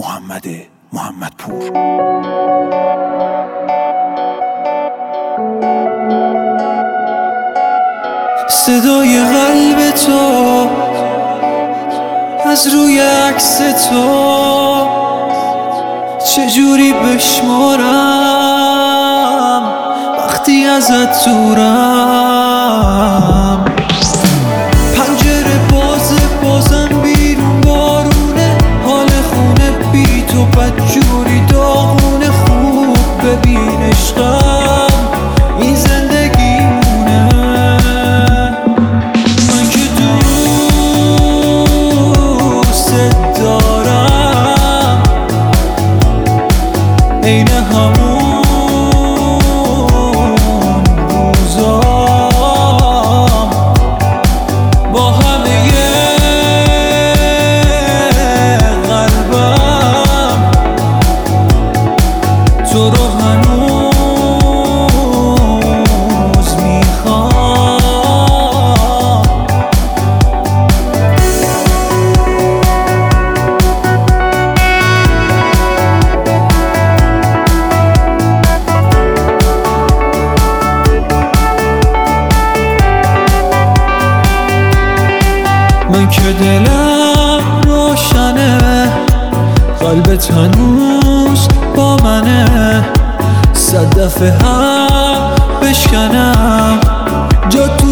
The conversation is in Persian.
محمدپور. صدای قلب تو از روی عکس تو چجوری بشمارم وقتی ازت دورم. پنجره بازم بیرون بارونه، حال خونه بی تو بدجوری داغونه. خوب ببین عشقم این زندگیمونه. من که دوست دارم عین همون روزام، با همه قلبم تو رو هنوز میخوام. من که دلم روشنه، قلبت هنوز با منه. 100 دفعه هم بشکنم جا تو